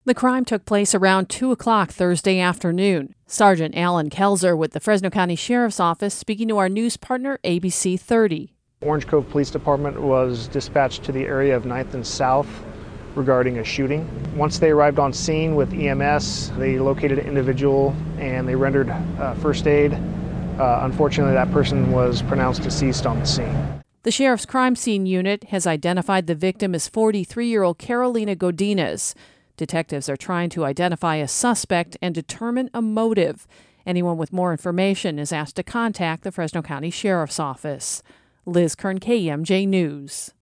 The crime took place around 2 o'clock Thursday afternoon. Sergeant Alan Kelzer with the Fresno County Sheriff's Office speaking to our news partner ABC 30. Orange Cove Police Department was dispatched to the area of 9th and South regarding a shooting. Once they arrived on scene with EMS, they located an individual and they rendered first aid. Unfortunately, that person was pronounced deceased on the scene. The Sheriff's Crime Scene Unit has identified the victim as 43-year-old Carolina Godinez. Detectives are trying to identify a suspect and determine a motive. Anyone with more information is asked to contact the Fresno County Sheriff's Office. Liz Kern, KMJ News.